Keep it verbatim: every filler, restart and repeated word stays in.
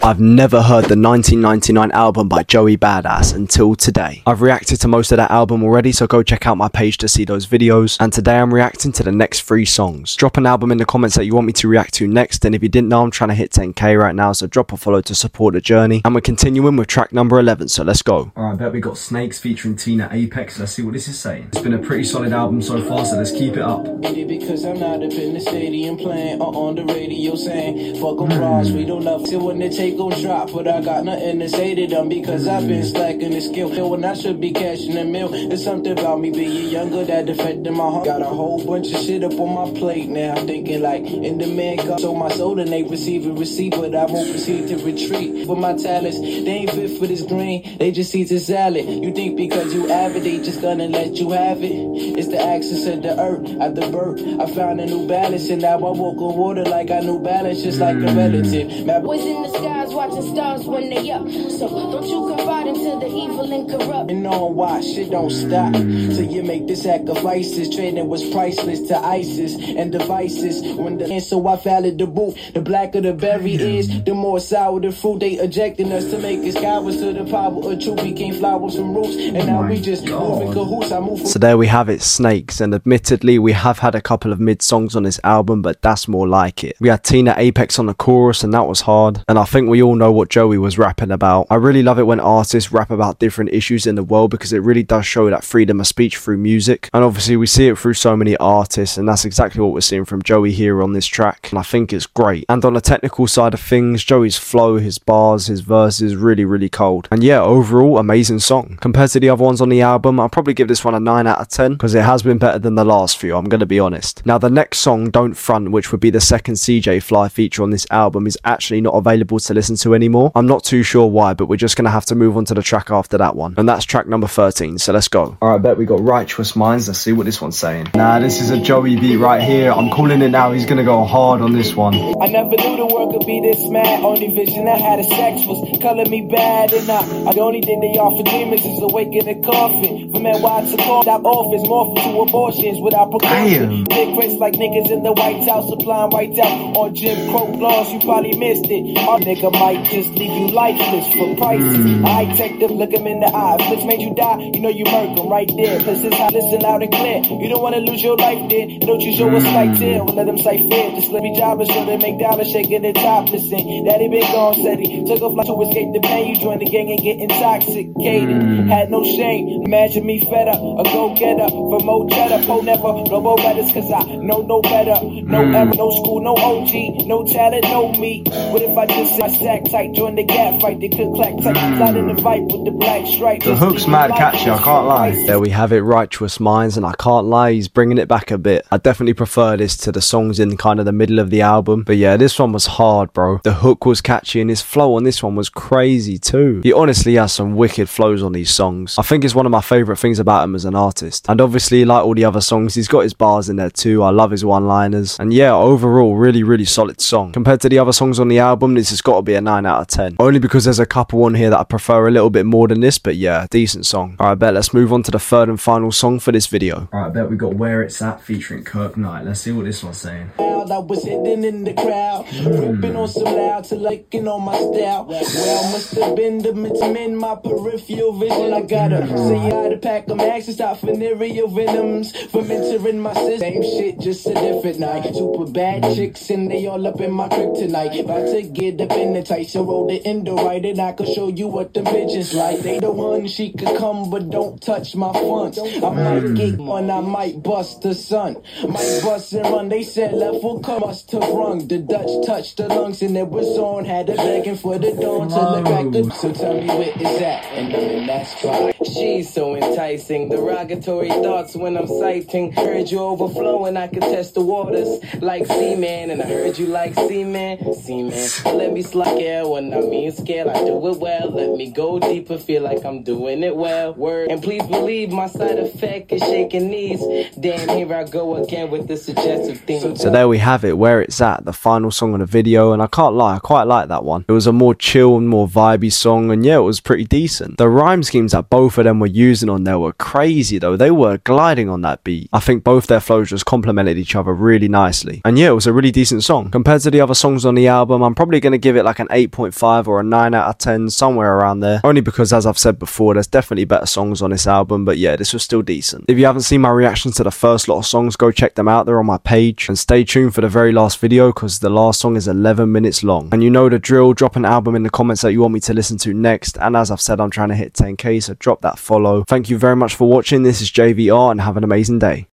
I've never heard the nineteen ninety-nine album by Joey Badass until today. I've reacted to most of that album already, so go check out my page to see those videos. And today I'm reacting to the next three songs. Drop an album in the comments that you want me to react to next, and if you didn't know, I'm trying to hit ten K right now, so drop a follow to support the journey. And we're continuing with track number eleven, so let's go. Alright, I bet we got Snakes featuring Tina Apex. Let's see what this is saying. It's been a pretty solid album so far, so let's keep it up. Because I'm not up in the stadium playing or on the radio saying fuck them bras, we don't love till when they take gon' drop, but I got nothing to say to them because I've been slacking the skill. When I should be cashing a meal, there's something about me being younger that affected my heart. Got a whole bunch of shit up on my plate now. I'm thinking like in the man cup, so my soul and they receive a receipt, but I won't proceed to retreat. For my talents, they ain't fit for this green, they just eat a salad. You think because you avid, they just gonna let you have it? It's the axis of the earth, at the birth, I found a new balance, and now I walk on water like I knew balance, just like a relative. My boys in the skies watching stars when they up, so don't you confide into the evil and corrupt. And on why shit don't stop, so you make the sacrifices. Trading was priceless to ISIS and devices. When the and so I followed the booth. The blacker the berry is, the more sour the fruit. They ejecting us to make us cowards to the power of truth. Became flowers from roots, and now we just moving cahoots. I move. So there we have it, Snakes, and admittedly we have had a couple of mid songs on this album, but that's more like it. We had Tina Apex on the chorus, and that was hard, and I think we all know what Joey was rapping about. I really love it when artists rap about different issues in the world, because it really does show that freedom of speech through music, and obviously we see it through so many artists, and that's exactly what we're seeing from Joey here on this track, and I think it's great. And on the technical side of things, Joey's flow, his bars, his verses, really really cold, and yeah, overall amazing song. Compared to the other ones on the album, I'll probably give this one a nine out of ten, because it has been better than the last few, I'm gonna be honest. Now the next song, Don't Front, which would be the second C J Fly feature on this album, is actually not available to listen to anymore. I'm not too sure why, but we're just gonna have to move on to the track after that one, and that's track number thirteen, so let's go. Alright, I bet we got Righteous Minds. Let's see what this one's saying. Nah, this is a Joey beat right here. I'm calling it now, he's gonna go hard on this one. I never knew the world could be this mad. Only vision I had of sex was color me bad, and I, the only thing they offer demons is awake in the coffin. For men, why to call that office morphin' to abortions without precaution. Big prints like niggas in the White House applying right out on Jim Crow laws. You probably missed it. Our nigga might just leave you lifeless for prices. Mm. I take them, look them in the eye. If this made you die, you know you murk them right there. This is how, listen loud and clear. You don't wanna lose your life there. Don't you show us like there. We'll let them say fear. Just let me jobless so they make dollars shaking their topless. And daddy been gone, said he took a flight to escape the pain. You joined the gang and get intoxicated. Mm. Had no shame. Imagine me fed up, a go-getter for more cheddar. Po never blow more letters, cause I know no better. No mm. error, no school, no O G, no talent, no me. What if I just sit my sack tight, join the gap fight? They could clack tight, slide in the fight with the black stripe. The hook's mad catchy, I can't lie. There we have it, Righteous Minds, and I can't lie, he's bringing it back a bit. I definitely prefer this to the songs in kind of the middle of the album, but yeah, this one was hard, bro. The hook was catchy, and his flow on this one was crazy too. He honestly has some wicked flows on these songs. I think it's one of my favourite things about him as an artist, and obviously like all the other songs, he's got his bars in there too. I love his one-liners, and yeah, overall really really solid song. Compared to the other songs on the album, this has got to be a nine out of ten, only because there's a couple on here that I prefer a little bit more than this, but yeah, decent song. Alright, bet let's move on to the third and final song for this video. Alright, bet we got Where It's At featuring Kirk Knight. Let's see what this one's saying. I was hidden in the crowd, ripping on some loud to liking on my style. Well, must have been the men, my peripheral vision. I gotta say how to pack them action, stop venereal venoms from entering my system. Same shit, just a different night. Super bad chicks and they all up in my crib tonight. About to get up in the tight, so roll the endo right, and I can show you what the bitches like. They the one she could come, but don't touch my funds. I might get one, I might bust the sun. Might bust and run. They said left will come, must have rung. The Dutch touched the lungs and it was on. Had her begging for the dawn to look back good. So tell me where it's at, and I'm in that spot. She's so enticing, derogatory thoughts when I'm citing. Heard you overflowing, I could test the waters like seaman, and I heard you like seaman, seaman. Let me slide, yeah, when I mean scale, I do it well. Let me go deeper, feel like I'm doing it well. Word, and please believe my side effect is shaking knees. Damn, here I go again with the suggestive theme. So there we have it, Where It's At, the final song on the video, and I can't lie, I quite like that one. It was a more chill and more vibey song, and yeah, it was pretty decent. The rhyme schemes that both of them were using on there were crazy though. They were gliding on that beat. I think both their flows just complemented each other really nicely, and yeah, it was a really decent song. Compared to the other songs on the album, I'm probably going to give it like like an eight point five or a nine out of ten, somewhere around there. Only because, as I've said before, there's definitely better songs on this album, but yeah, this was still decent. If you haven't seen my reactions to the first lot of songs, go check them out. They're on my page. And stay tuned for the very last video, because the last song is eleven minutes long. And you know the drill, drop an album in the comments that you want me to listen to next. And as I've said, I'm trying to hit ten K, so drop that follow. Thank you very much for watching. This is J V R, and have an amazing day.